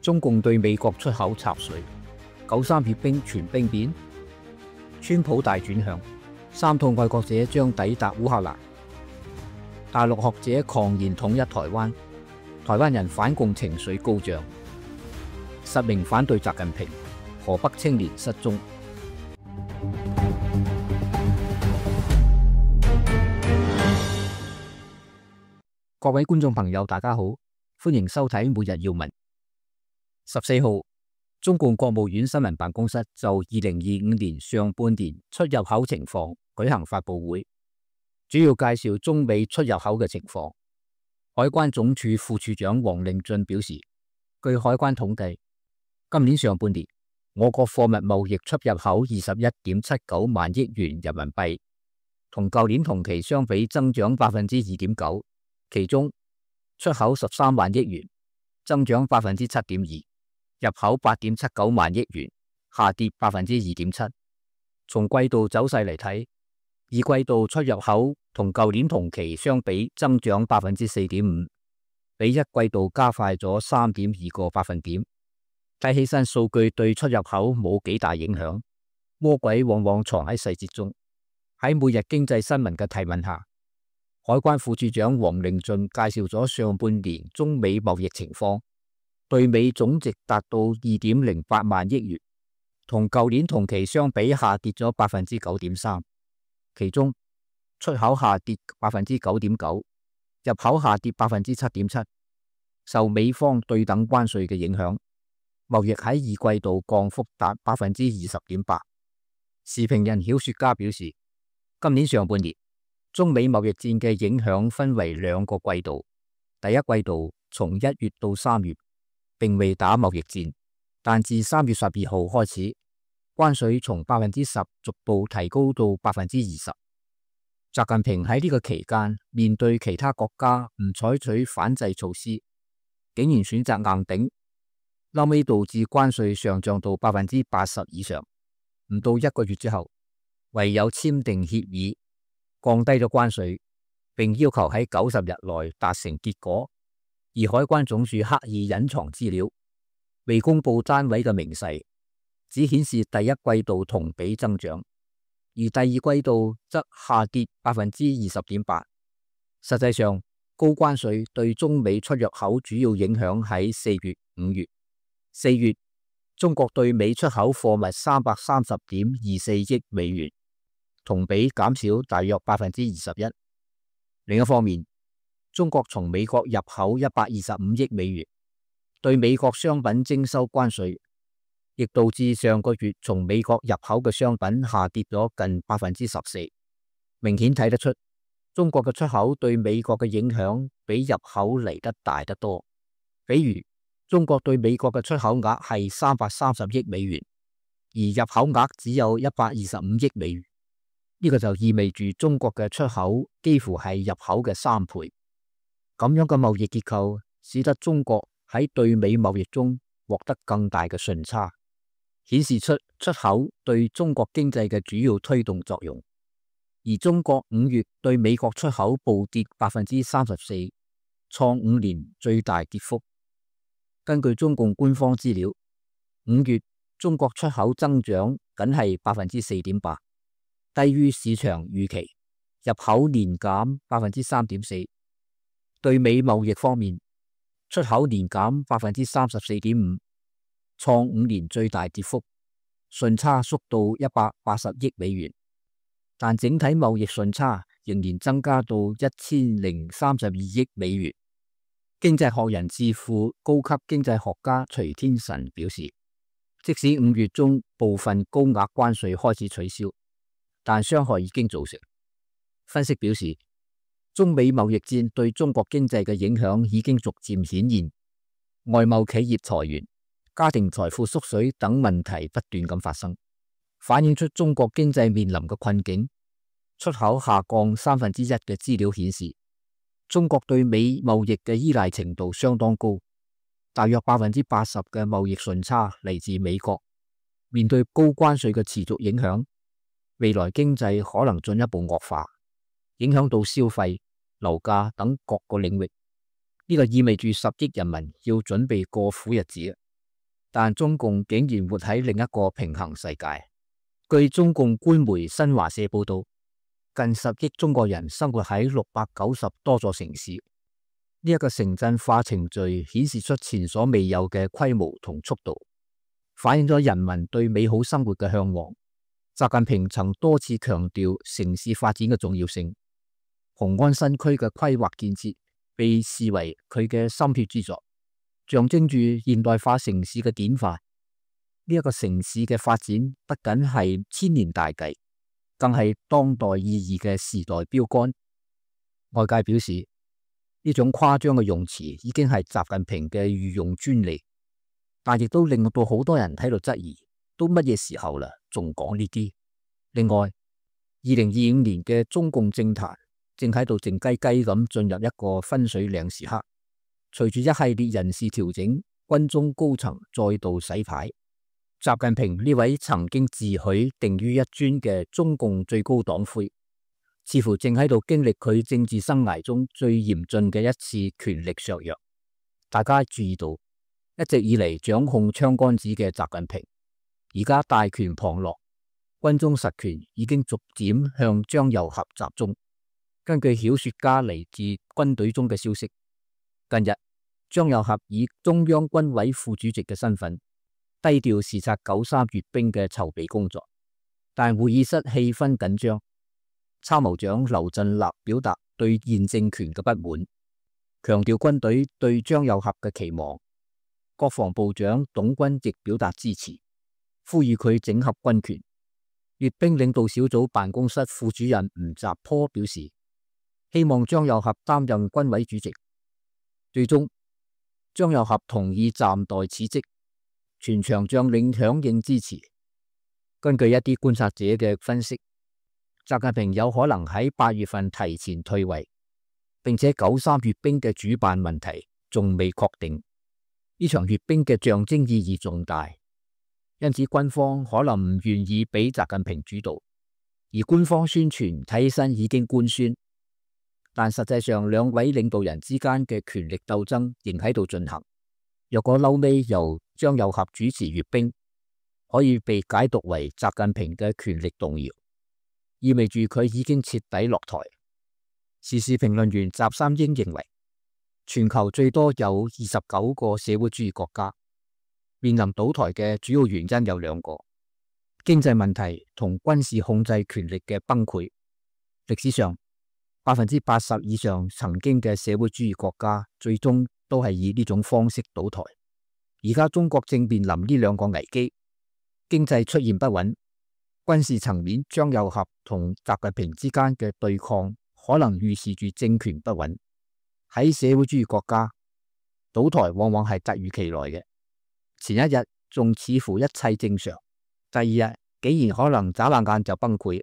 中共對美國出口插水，93閱兵全兵變，川普大轉向，3套愛國者將抵達烏克蘭。大陸學者狂言統一台灣，台灣人反共情緒高漲，10名反對習近平，河北青年失蹤。各位觀眾朋友，大家好，歡迎收睇每日要聞。14號，中共國務院新聞辦公室就2025年上半年出入口情況舉行發佈會，主要介紹中美出入口嘅情況。海關總署副署長王令俊表示，據海關統計，今年上半年我國貨物貿易出入口21.79萬億元人民幣，同舊年同期相比增長2.9%，其中出口13萬億元，增長7.2%。入口8.79萬億元，下跌2.7%。從季度走勢嚟睇，二季度出入口同舊年同期相比增長4.5%，比一季度加快咗3.2個百分點。睇起身數據對出入口冇幾大影響，魔鬼往往藏喺細節中。喺每日經濟新聞嘅提問下，海關副署長王令俊介紹咗上半年中美貿易情況。對美總值達到2.08萬億元，同舊年同期相比下跌咗9.3%。其中出口下跌9.9%，入口下跌7.7%。受美方對等關稅嘅影響，貿易喺二季度降幅達20.8%。時評人曉雪家表示，今年上半年中美貿易戰嘅影響分為2個季度，第一季度從1月到3月。並未打貿易戰，但自3月12號開始，關稅從10%逐步提高到20%。習近平喺呢個期間面對其他國家唔採取反制措施，竟然選擇硬頂，後尾導致關稅上漲到80%以上。唔到1個月之後，唯有簽訂協議，降低咗關稅，並要求喺90日內達成結果。而海關總署刻意隱藏資料，未公布單位嘅明細，只顯示第一季度同比增長，而第二季度則下跌20.8%。實際上，高關稅對中美出入口主要影響喺4月、5月。4月，中國對美出口貨物330.24億美元，同比減少大約21%。另一方面，中國從美國入口125億美元，對美國商品徵收關稅，亦導致上個月從美國入口嘅商品下跌咗近14%。明顯睇得出，中國嘅出口對美國嘅影響比入口嚟得大得多。比如，中國對美國嘅出口額係330億美元，而入口額只有125億美元。呢個就意味住中國嘅出口幾乎係入口嘅3倍。咁樣嘅貿易結構使得中國喺對美貿易中獲得更大嘅順差，顯示出出口對中國經濟嘅主要推動作用。而中國5月對美國出口暴跌34%，創5年最大跌幅。根據中共官方資料，5月中國出口增長僅係4.8%，低於市場預期，入口年減3.4%。對美貿易方面，出口年減34.5%，創5年最大跌幅，順差縮到180億美元，但整體貿易順差仍然增加到1032億美元。經濟學人智庫高級經濟學家徐天臣表示，即使5月中部分高額關稅開始取消，但傷害已經造成。分析表示，中美貿易戰對中國經濟嘅影響已經逐漸顯現，外貿企業裁員、家庭財富縮水等問題不斷咁發生，反映出中國經濟面臨嘅困境。出口下降1/3嘅資料顯示，中國對美貿易嘅依賴程度相當高，大約80%嘅貿易順差嚟自美國。面對高關稅嘅持續影響，未來經濟可能進一步惡化，影響到消費、樓價等各個領域。呢個意味住10億人民要準備過苦日子。 但中共竟然活喺另一個平衡世界。據中共官媒新華社報道，近10億中國人生活喺690多座城市，呢一個城鎮化程序顯示出前所未有嘅規模同速度，反映咗人民對美好生活嘅向往。習近平曾多次強調城市發展嘅重要性，雄安新區嘅規劃建設被視為佢嘅心血之作，象徵住現代化城市嘅典範。呢一個城市嘅發展不僅係千年大計，更係當代意義嘅時代標杆。外界表示，呢種誇張嘅用詞已經係習近平嘅御用專利，但亦都令到好多人喺度質疑，都乜嘢時候啦，仲講呢啲？另外，2025年嘅中共政壇正喺度靜雞雞咁進入一個分水嶺時刻，隨住一系列人事調整，軍中高層再度洗牌。習近平呢位曾經自詡定於一尊嘅中共最高黨魁，似乎正喺度經歷佢政治生涯中最嚴峻嘅一次權力削弱。大家注意到，一直以嚟掌控槍桿子嘅習近平，而家大權旁落，軍中實權已經逐漸向張又俠集中。根據曉說家嚟自軍隊中嘅消息，近日張又俠以中央軍委副主席嘅身份，低調視察93閱兵嘅籌備工作，但會議室氣氛緊張。參謀長劉振立表達對現政權嘅不滿，強調軍隊對張又俠嘅期望。國防部長董軍亦表達支持，呼籲佢整合軍權。閱兵領導小組辦公室副主任吳澤坡表示，希望張又俠擔任軍委主席。最終，張又俠同意暫代辭職。全場將領響應支持。根據一啲觀察者嘅分析，習近平有可能喺8月份提前退位，並且93閱兵嘅主辦問題仲未確定。呢場閱兵嘅象徵意義重大，因此軍方可能唔願意俾習近平主導，而官方宣傳睇起身已經官宣，但實際上兩位領導人之間嘅權力鬥爭仍喺度進行。若果嬲尾由張又俠主持閱兵，可以被解讀為習近平嘅權力動搖，意味住佢已經徹底落台。時事評論員習三英認為，全球最多有29個社會主義國家，面臨倒台嘅主要原因有2個：經濟問題同軍事控制權力嘅崩潰。歷史上80%以上曾經嘅社會主義國家最終都係以呢種方式倒台。而家中國正面臨呢2個危機，經濟出現不穩，軍事層面張又俠同習近平之間嘅對抗可能預示住政權不穩。喺社會主義國家，倒台往往係突如其來嘅，前一日仲似乎一切正常，第2日竟然可能眨下眼就崩潰。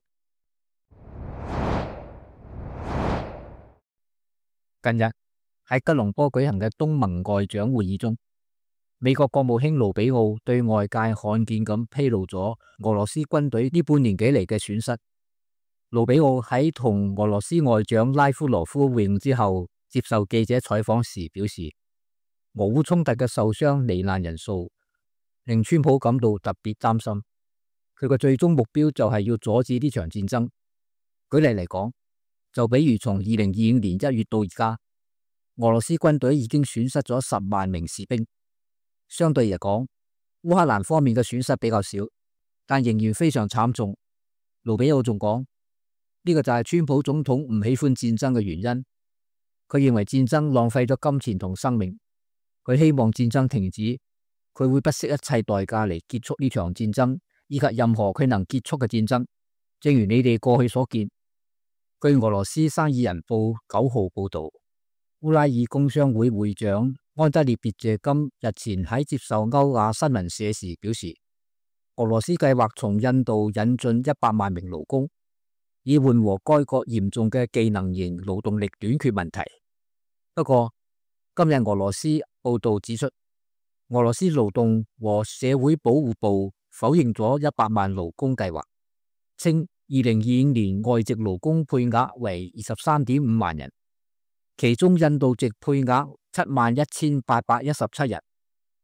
近日喺吉隆坡舉行嘅東盟外長會議中，美國國務卿盧比奧對外界罕見咁披露咗俄羅斯軍隊呢半年幾嚟嘅損失。盧比奧喺同俄羅斯外長拉夫羅夫會晤之後，接受記者採訪時表示，俄烏衝突嘅受傷罹難人數令川普感到特別擔心。佢嘅最終目標就係要阻止呢場戰爭。舉例嚟講，就比如從2025年1月到而家，俄羅斯軍隊已經損失咗10萬名士兵。相對嚟講，烏克蘭方面嘅損失比較少，但仍然非常慘重。盧比奧仲講，呢個就係川普總統唔喜歡戰爭嘅原因。佢認為戰爭浪費咗金錢同生命，佢希望戰爭停止，佢會不惜一切代價嚟結束呢場戰爭，以及任何佢能結束嘅戰爭。正如你哋過去所見，據俄羅斯生意人報9號報道，烏拉爾工商會會長安德烈別謝金日前喺接受歐亞新聞社時表示，俄羅斯計劃從印度引進100萬名勞工，以緩和該國嚴重嘅技能型勞動力短缺問題。不過，今日俄羅斯報道指出，俄羅斯勞動和社會保護部否認咗100萬勞工計劃，稱2025年外籍勞工配額為23.5萬人，其中印度籍配額71817人，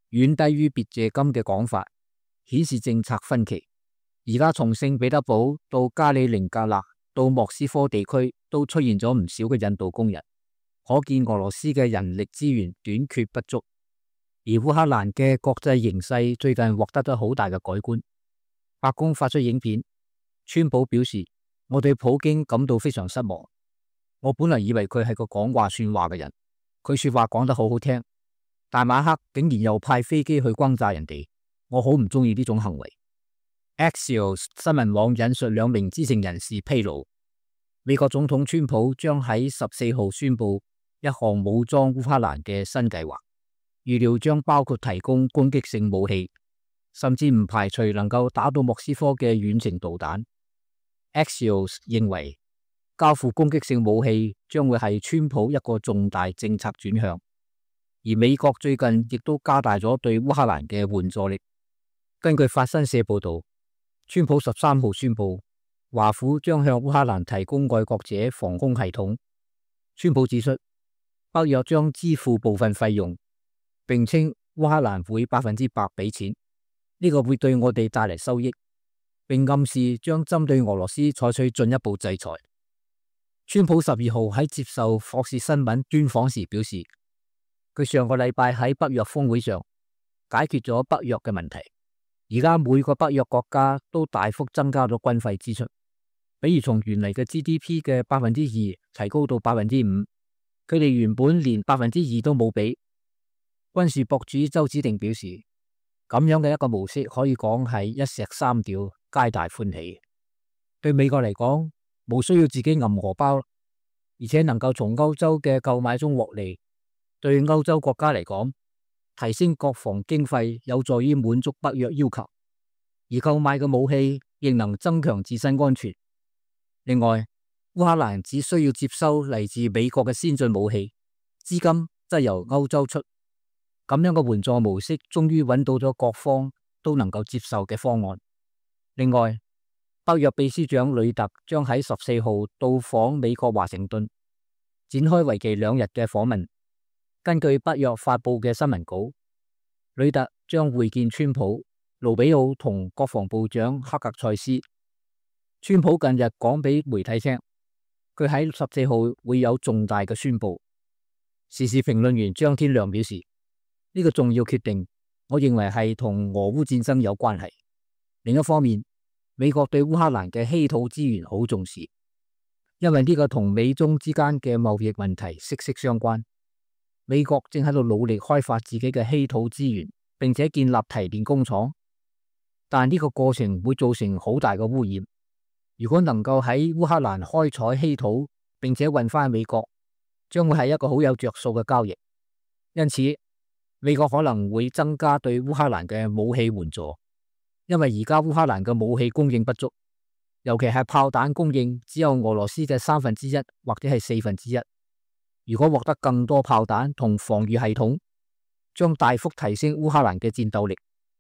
遠低於別謝金嘅講法，顯示政策分歧。而家從聖彼得堡到加里寧格勒到莫斯科地區都出現咗唔少嘅印度工人，可見俄羅斯嘅人力資源短缺不足。而烏克蘭嘅國際形勢最近獲得咗好大嘅改觀。白宮發出影片，川普表示：我對普京感到非常失望。我本來以為佢係個講話算話嘅人，佢說話講得好好聽，但晚黑竟然又派飛機去轟炸人哋，我好唔中意呢種行為。Axios 新聞網引述兩名知情人士披露，美國總統川普將喺14號宣布一項武裝烏克蘭嘅新計劃，預料將包括提供攻擊性武器，甚至唔排除能夠打到莫斯科嘅遠程導彈。Axios 認為交付攻擊性武器將會係川普一個重大政策轉向，而美國最近亦都加大咗對烏克蘭嘅援助力。根據法新社報道，川普13號宣布，華府將向烏克蘭提供愛國者防空系統。川普指出，北約將支付部分費用，並稱烏克蘭會100%俾錢，呢個會對我哋帶嚟收益，並暗示將針對俄羅斯採取進一步制裁。川普12號喺接受霍士新聞專訪時表示，佢上個禮拜喺北約峰會上解決咗北約嘅問題。而家每個北約國家都大幅增加咗軍費支出，比如從原嚟嘅 GDP 嘅2%提高到5%，佢哋原本連2%都冇俾。軍事博主周子定表示，咁樣嘅一個模式可以講係一石三鳥，皆大歡喜。對美國嚟講，冇需要自己揞荷包，而且能夠從歐洲嘅購買中獲利。對歐洲國家嚟講，提升國防經費有助於滿足北約要求，而購買嘅武器亦能增強自身安全。另外，烏克蘭只需要接收嚟自美國嘅先進武器，資金則由歐洲出。咁樣嘅援助模式終於揾到咗各方都能夠接受嘅方案。另外，北約秘書長呂特將喺14號到訪美國華盛頓，展開為期2日嘅訪問。根據北約發佈嘅新聞稿，呂特將會見川普、盧比奧同國防部長克格塞斯。川普近日講俾媒體聽，佢喺14號會有重大嘅宣布。時事評論員張天亮表示，呢個重要決定，我認為係同俄烏戰爭有關係。另一方面，美國對烏克蘭嘅稀土資源好重視，因為呢個同美中之間嘅貿易問題息息相關。美國正喺度努力開發自己嘅稀土資源，並且建立提煉工廠，但呢個過程會造成好大嘅污染。如果能夠喺烏克蘭開採稀土，並且運返美國，將會係一個好有着數嘅交易。因此，美國可能會增加對烏克蘭嘅武器援助，因為而家烏克蘭嘅武器供應不足，尤其係炮彈供應只有俄羅斯嘅1/3或者係1/4。如果獲得更多炮彈同防禦系統，將大幅提升烏克蘭嘅戰鬥力。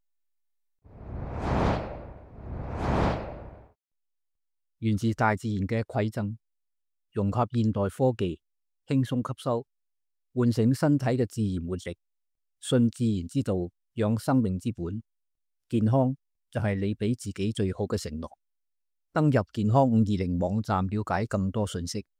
源自大自然嘅饋贈，融合現代科技，輕鬆吸收，喚醒身體嘅自然活力，信自然之道，養生命之本。健康就係你俾自己最好嘅承諾。登入健康520網站了解更多信息。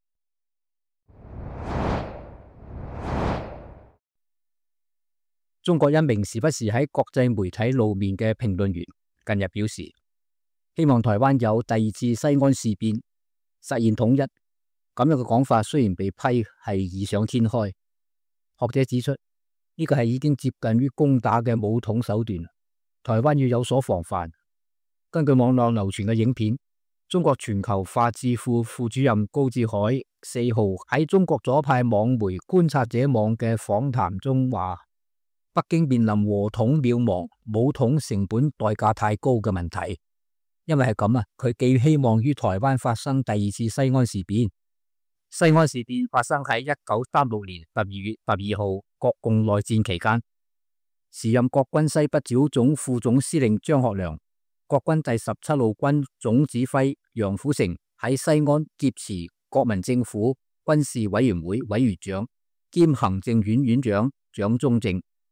中國一名時不時喺國際媒體露面嘅評論員近日表示，希望台灣有第2次西安事變，實現統一。咁樣嘅講法雖然被批係異想天開，學者指出呢個係已經接近於攻打嘅武統手段，台灣要有所防範。根據網絡流傳嘅影片，中國全球化智庫副主任高志海4號喺中國左派網媒觀察者網嘅訪談中話，北京面臨和統渺茫、武統成本代價太高嘅問題。因為係咁啊，佢寄希望於台灣發生第2次西安事變。西安事變發生喺1936年12月12號國共內戰期間，時任國軍西北剿總副總司令張學良、國軍第17路軍總指揮楊虎城喺西安劫持國民政府軍事委員會委員長兼行政院院長蔣中正。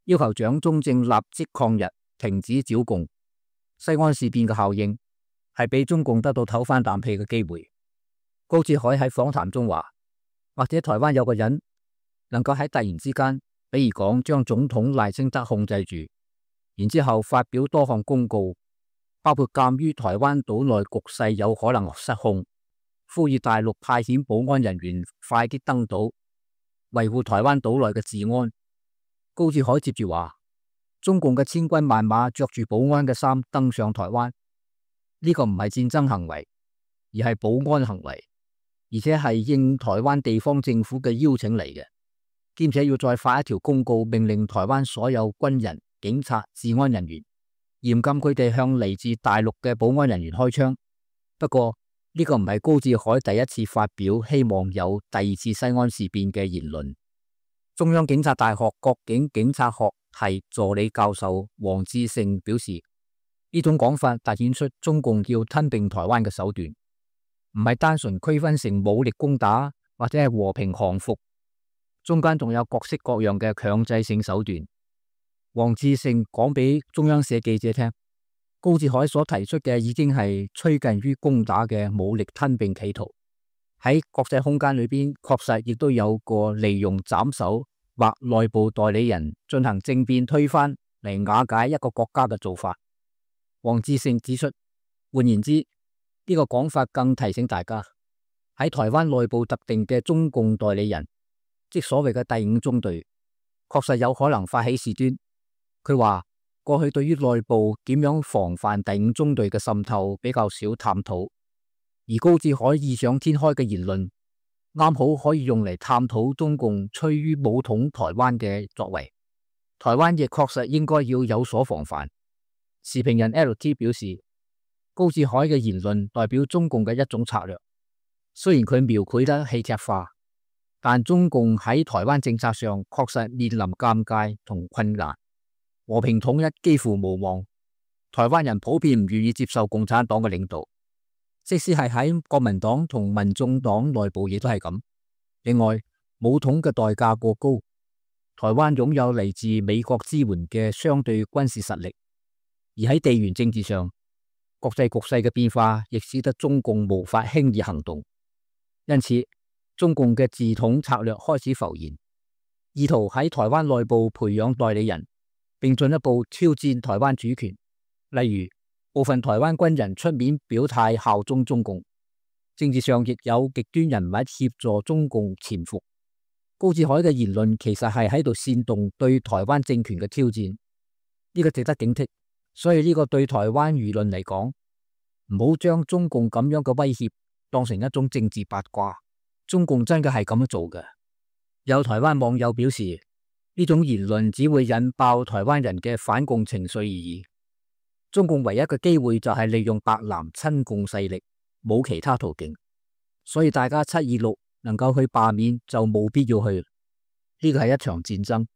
要求蔣中正立即抗日，停止剿共。西安事變嘅效應係俾中共得到唞翻啖氣嘅機會。高志海喺訪談中話，或者台灣有個人能夠喺突然之間，比如講將總統賴清德控制住，然之後發表多項公告，包括鑒於台灣島內局勢有可能失控，呼籲大陸派遣保安人員快啲登島，維護台灣島內嘅治安。高志海接住話，中共嘅千軍萬馬着住保安嘅衫登上台灣，呢個唔係戰爭行為，而係保安行為，而且係應台灣地方政府嘅邀請嚟嘅，兼且要再發一條公告，命令台灣所有軍人、警察、治安人員嚴禁佢哋向嚟自大陸嘅保安人員開槍。不過呢個唔係高志海第一次發表希望有第二次西安事變嘅言論。中央警察大學國境警察學系助理教授黃志勝表示，呢種講法凸顯出中共要吞併台灣嘅手段，唔係單純區分成武力攻打或者係和平降服，中間仲有各式各樣嘅強制性手段。黃志勝講俾中央社記者聽，高志海所提出嘅已經係趨近於攻打嘅武力吞併企圖。喺國際空間裏邊，確實亦都有個利用斬首或內部代理人進行政變推翻嚟瓦解一個國家嘅做法。黃志勝指出，換言之，呢個講法更提醒大家，喺台灣內部特定嘅中共代理人，即所謂嘅第五中隊，確實有可能發起事端。佢話過去對於內部點樣防範第五中隊嘅滲透比較少探討。而高志海異想天開嘅言論，啱好可以用嚟探討中共趨於武統台灣嘅作為。台灣亦確實應該要有所防範。時評人 LT 表示，高志海嘅言論代表中共嘅一種策略。雖然佢描繪得戲劇化，但中共喺台灣政策上確實面臨尷尬同困難。和平統一幾乎無望，台灣人普遍唔願意接受共產黨嘅領導。即使係喺國民黨同民眾黨內部亦都係咁。另外，武統嘅代價過高，台灣擁有嚟自美國支援嘅相對軍事實力，而喺地緣政治上，國際局勢嘅變化亦使得中共無法輕易行動。因此，中共嘅自統策略開始浮現，意圖喺台灣內部培養代理人，並進一步挑戰台灣主權，例如部分台灣軍人出面表態效忠中共，政治上亦有極端人物協助中共潛伏。高志海嘅言論其實係喺度煽動對台灣政權嘅挑戰，呢個值得警惕。所以呢個對台灣輿論嚟講，唔好將中共咁樣嘅威脅當成一種政治八卦。中共真嘅係咁樣做嘅。有台灣網友表示，呢種言論只會引爆台灣人嘅反共情緒而已。中共唯一嘅機會就係利用白藍親共勢力，冇其他途徑。所以大家726能夠去罷免就冇必要去。呢個係一場戰爭。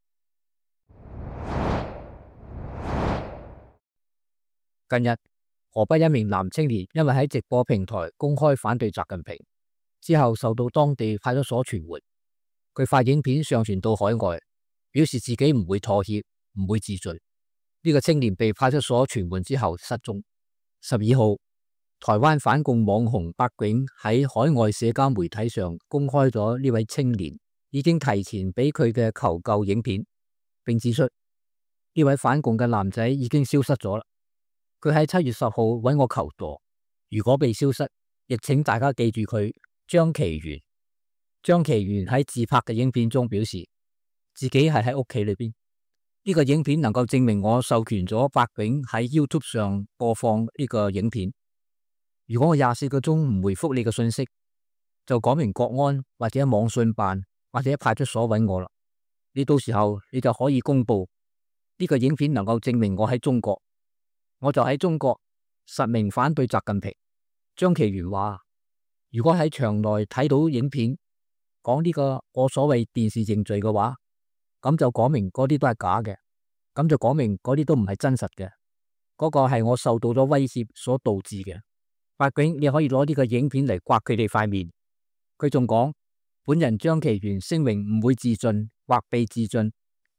近日，河北一名男青年因為喺直播平台公開反對習近平，之後受到當地派出所傳喚。佢發影片上傳到海外，表示自己唔會妥協，唔會自盡。呢個青年被派出所傳喚之後失蹤。12號，台灣反共網紅白囧喺海外社交媒體上公開咗呢位青年已經提前俾佢嘅求救影片，並指出呢位反共嘅男仔已經消失咗啦。佢喺7月10號揾我求助，如果被消失，亦請大家記住佢張其元。張其元喺自拍嘅影片中表示自己係喺屋企裏邊。呢個影片能夠證明我授權咗白囧喺 YouTube 上播放呢個影片。如果我24個鐘唔回覆你嘅信息，就講明國安或者網信辦或者派出所揾我啦。你到時候你就可以公布呢個影片能夠證明我喺中國，我就喺中國實名反對習近平。張其元話，如果喺場內睇到影片講呢個我所謂電視認罪嘅話，咁就講明嗰啲都係假嘅，咁就講明嗰啲都唔係真實嘅，嗰個係我受到咗威脅所導致嘅。白囧，你可以攞呢個影片嚟刮佢哋塊面。佢仲講，本人張其元聲明唔會自盡或被自盡，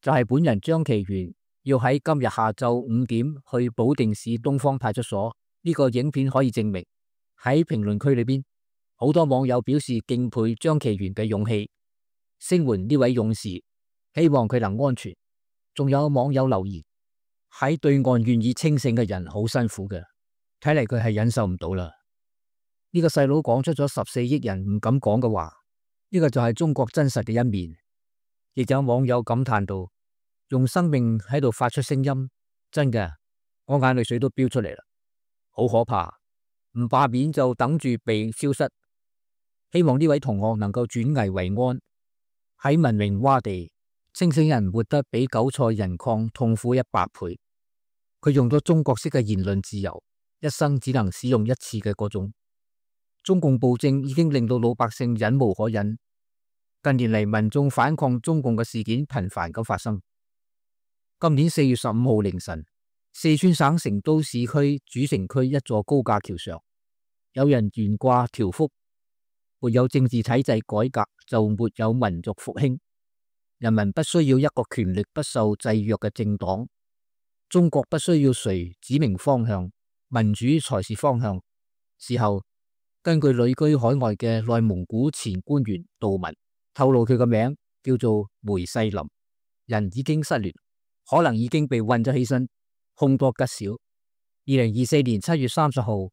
就係本人張其元要喺今日下晝5點去保定市東方派出所。呢個影片可以證明。喺評論區裏邊，好多網友表示敬佩張其元嘅勇氣，聲援呢位勇士，希望佢能安全。仲有網友留言，喺對岸願意清醒嘅人好辛苦嘅，睇嚟佢係忍受唔到啦。呢個細佬講出咗14億人唔敢講嘅話，呢個就係中國真實嘅一面。亦有網友感嘆道，用生命喺度發出聲音，真嘅，我眼淚水都飆出嚟啦，好可怕，唔罷免就等住被消失。希望呢位同學能夠轉危為安。喺文明洼地，清醒人活得比韭菜人礦痛苦100倍。佢用咗中國式嘅言論自由，一生只能使用1次嘅嗰種。中共暴政已經令到老百姓忍無可忍。近年嚟，民眾反抗中共嘅事件頻繁咁發生。今年4月15號凌晨，四川省成都市區主城區一座高架橋上，有人懸掛條幅：沒有政治體制改革，就沒有民族復興。人民不需要一個權力不受制約嘅政黨。中國不需要誰指明方向，民主才是方向。事後，根據旅居海外嘅內蒙古前官員杜文透露，佢個名叫做梅世林，人已經失聯，可能已經被韞咗起身，凶多吉少。2024年7月30號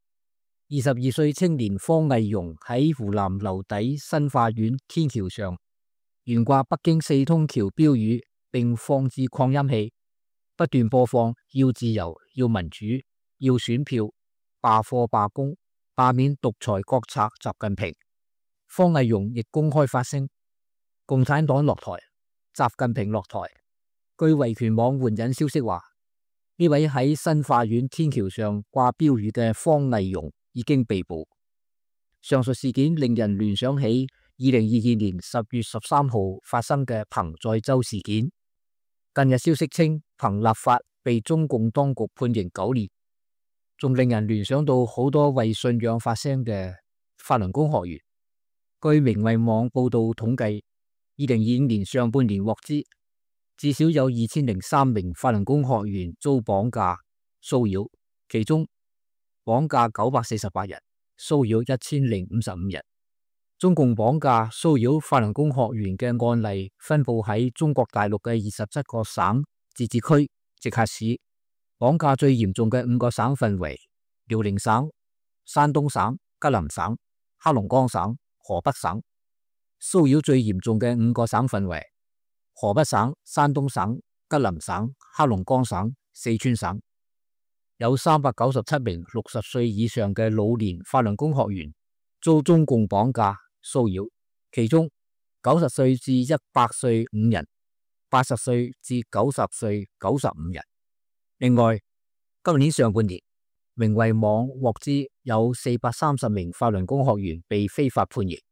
，22歲青年方毅容喺湖南樓底新化縣天橋上懸掛北京4通橋標語，並放置擴音器，不斷播放要自由、要民主、要選票、罷課罷工、罷免獨裁國策習近平。方毅容亦公開發聲，共產黨落台，習近平落台。據維權網援引消息話，呢位喺新化縣天橋上掛標語嘅方毅容已經被捕。上述事件令人聯想起2022年10月13號發生嘅彭載舟事件。近日消息稱，彭立發被中共當局判刑9年，仲令人聯想到好多為信仰發聲嘅法輪功學員。據明慧網報道統計，2025年上半年獲知，至少有2003名法輪功學員遭綁架騷擾，其中綁架948人，騷擾1055人。中共綁架騷擾法輪功學員嘅案例分布喺中國大陸嘅27個省、自治區、直轄市。綁架最嚴重嘅5個省份為遼寧省、山東省、吉林省、黑龍江省、河北省。騷擾最嚴重嘅5個省份為河北省、山東省、吉林省、黑龍江省、四川省。有397名60歲以上嘅老年法輪功學員遭中共綁架騷擾，其中90歲至100歲5人，80歲至90歲95人。另外，今年上半年，明慧網獲知有430名法輪功學員被非法判刑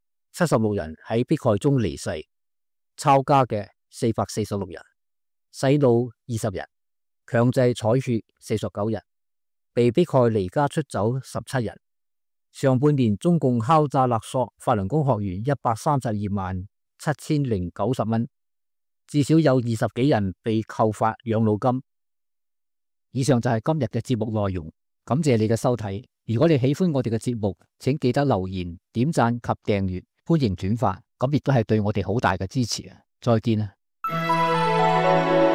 ，76人喺迫害中離世，抄家嘅446人，洗腦20人，強制採血49人，被迫害離家出走17人。上半年中共敲詐勒索法輪功學員132萬7090蚊，至少有20幾人被扣發養老金。以上就係今日嘅節目內容，感謝你嘅收睇。如果你喜歡我哋嘅節目，請記得留言、點讚及訂閱，歡迎轉發，咁亦都係對我哋好大嘅支持啊！再見啊！